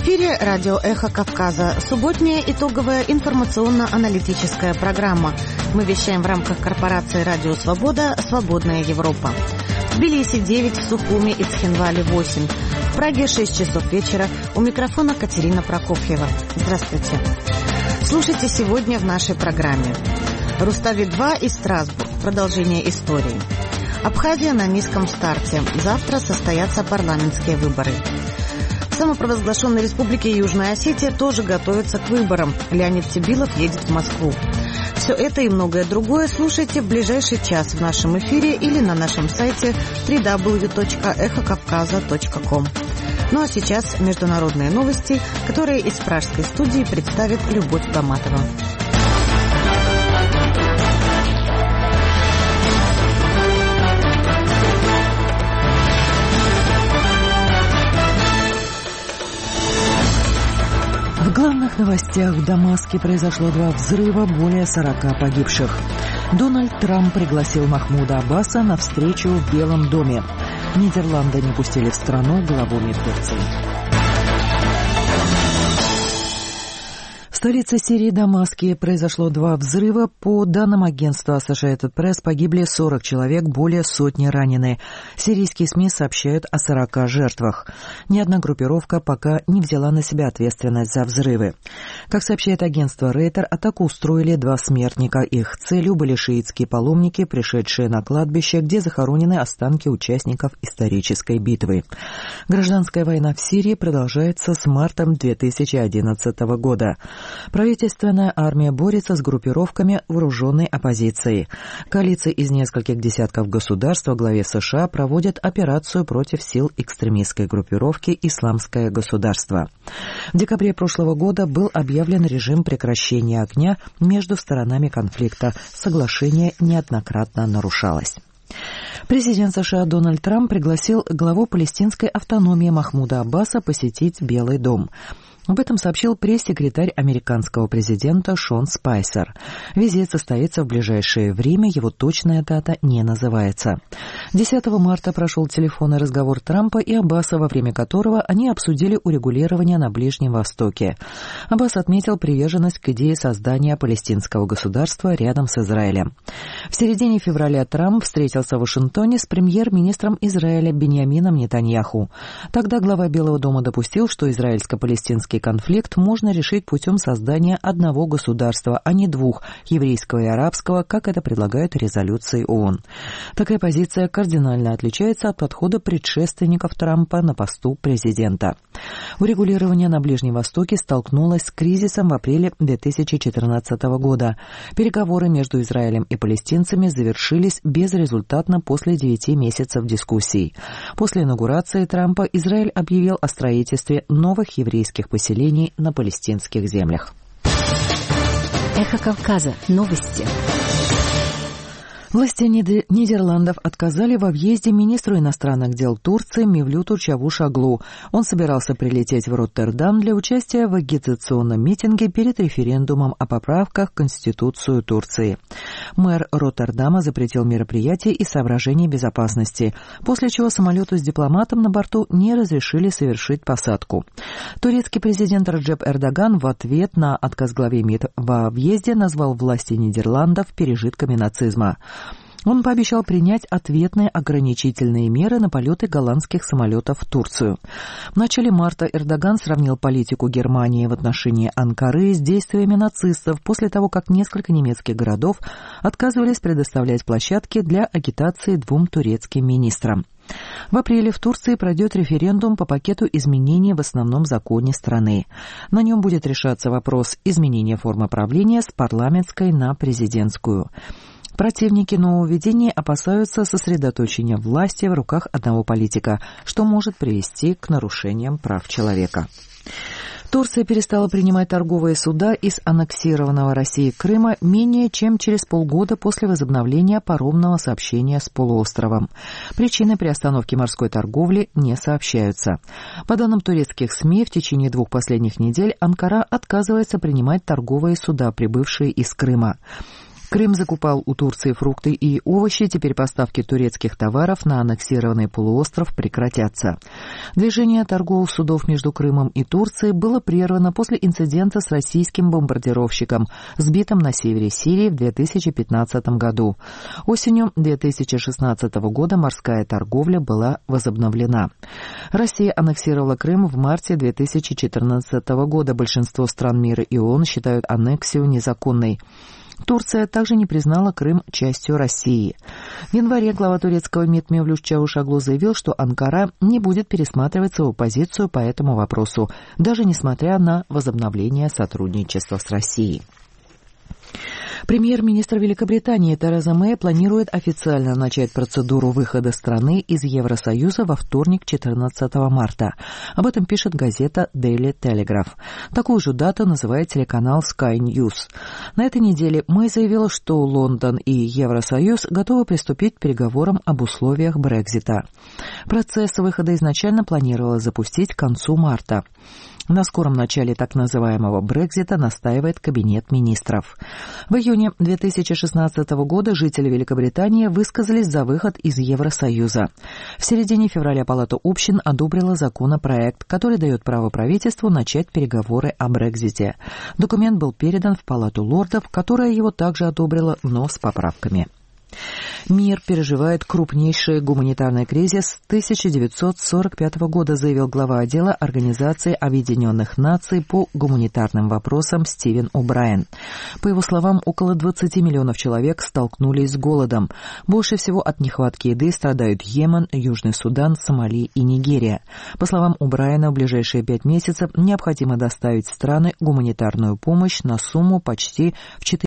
эфире радио «Эхо Кавказа». Субботняя итоговая информационно-аналитическая программа. Мы вещаем в рамках корпорации «Радио Свобода. Свободная Европа». В Тбилиси 9, в Сухуми и Цхинвале 8. В Праге 6 часов вечера. У микрофона Катерина Прокофьева. Здравствуйте. Слушайте сегодня в нашей программе. Рустави-2 и Страсбург. Продолжение истории. Абхазия на низком старте. Завтра состоятся парламентские выборы. В самопровозглашенной республике Южная Осетия тоже готовится к выборам. Леонид Тибилов едет в Москву. Все это и многое другое слушайте в ближайший час в нашем эфире или на нашем сайте www.эхокавказа.ком. Ну а сейчас международные новости, которые из пражской студии представит Любовь Доматова. В главных новостях в Дамаске произошло 2 взрыва, более 40 погибших. Дональд Трамп пригласил Махмуда Аббаса на встречу в Белом доме. Нидерланды не пустили в страну главу МИД Турции. В столице Сирии Дамаске произошло 2 взрыва. По данным агентства Associated Press, погибли 40 человек, более сотни ранены. Сирийские СМИ сообщают о 40 жертвах. Ни одна группировка пока не взяла на себя ответственность за взрывы. Как сообщает агентство Рейтер, атаку устроили 2 смертника. Их целью были шиитские паломники, пришедшие на кладбище, где захоронены останки участников исторической битвы. Гражданская война в Сирии продолжается с марта 2011 года. Правительственная армия борется с группировками вооруженной оппозиции. Коалиция из нескольких десятков государств во главе США проводит операцию против сил экстремистской группировки «Исламское государство». В декабре прошлого года был объявлен режим прекращения огня между сторонами конфликта. Соглашение неоднократно нарушалось. Президент США Дональд Трамп пригласил главу палестинской автономии Махмуда Аббаса посетить Белый дом. Об этом сообщил пресс-секретарь американского президента Шон Спайсер. Визит состоится в ближайшее время, его точная дата не называется. 10 марта прошел телефонный разговор Трампа и Аббаса, во время которого они обсудили урегулирование на Ближнем Востоке. Аббас отметил приверженность к идее создания палестинского государства рядом с Израилем. В середине февраля Трамп встретился в Вашингтоне с премьер-министром Израиля Биньямином Нетаньяху. Тогда глава Белого дома допустил, что израильско-палестинский конфликт можно решить путем создания одного государства, а не 2, еврейского и арабского, как это предлагают резолюции ООН. Такая позиция кардинально отличается от подхода предшественников Трампа на посту президента. Урегулирование на Ближнем Востоке столкнулось с кризисом в апреле 2014 года. Переговоры между Израилем и палестинцами завершились безрезультатно после 9 месяцев дискуссий. После инаугурации Трампа Израиль объявил о строительстве новых еврейских поселений на палестинских землях. Эхо Кавказа. Новости. Власти Нидерландов отказали во въезде министру иностранных дел Турции Мевлюту Чавушоглу. Он собирался прилететь в Роттердам для участия в агитационном митинге перед референдумом о поправках в Конституцию Турции. Мэр Роттердама запретил мероприятие из соображений безопасности, после чего самолету с дипломатом на борту не разрешили совершить посадку. Турецкий президент Реджеп Эрдоган в ответ на отказ главе МИД во въезде назвал власти Нидерландов пережитками нацизма. Он пообещал принять ответные ограничительные меры на полеты голландских самолетов в Турцию. В начале марта Эрдоган сравнил политику Германии в отношении Анкары с действиями нацистов после того, как несколько немецких городов отказывались предоставлять площадки для агитации 2 турецким министрам. В апреле в Турции пройдет референдум по пакету изменений в основном законе страны. На нем будет решаться вопрос изменения формы правления с парламентской на президентскую. Противники нововведения опасаются сосредоточения власти в руках одного политика, что может привести к нарушениям прав человека. Турция перестала принимать торговые суда из аннексированного Россией Крыма менее чем через полгода после возобновления паромного сообщения с полуостровом. Причины приостановки морской торговли не сообщаются. По данным турецких СМИ, в течение 2 последних недель Анкара отказывается принимать торговые суда, прибывшие из Крыма. Крым закупал у Турции фрукты и овощи, теперь поставки турецких товаров на аннексированный полуостров прекратятся. Движение торговых судов между Крымом и Турцией было прервано после инцидента с российским бомбардировщиком, сбитым на севере Сирии в 2015 году. Осенью 2016 года морская торговля была возобновлена. Россия аннексировала Крым в марте 2014 года. Большинство стран мира и ООН считают аннексию незаконной. Турция также не признала Крым частью России. В январе глава турецкого МИД Мевлют Чавушоглу заявил, что Анкара не будет пересматривать свою позицию по этому вопросу, даже несмотря на возобновление сотрудничества с Россией. Премьер-министр Великобритании Тереза Мэй планирует официально начать процедуру выхода страны из Евросоюза во вторник, 14 марта. Об этом пишет газета Daily Telegraph. Такую же дату называет телеканал Sky News. На этой неделе Мэй заявила, что Лондон и Евросоюз готовы приступить к переговорам об условиях Брексита. Процесс выхода изначально планировалось запустить к концу марта. На скором начале так называемого Брексита настаивает Кабинет министров. В июне 2016 года жители Великобритании высказались за выход из Евросоюза. В середине февраля Палата общин одобрила законопроект, который дает право правительству начать переговоры о Брексите. Документ был передан в Палату лордов, которая его также одобрила, но с поправками. Мир переживает крупнейший гуманитарный кризис с 1945 года, заявил глава отдела Организации Объединенных Наций по гуманитарным вопросам Стивен О'Брайен. По его словам, около 20 миллионов человек столкнулись с голодом. Больше всего от нехватки еды страдают Йемен, Южный Судан, Сомали и Нигерия. По словам О'Брайена, в ближайшие 5 месяцев необходимо доставить в страны гуманитарную помощь на сумму почти в 4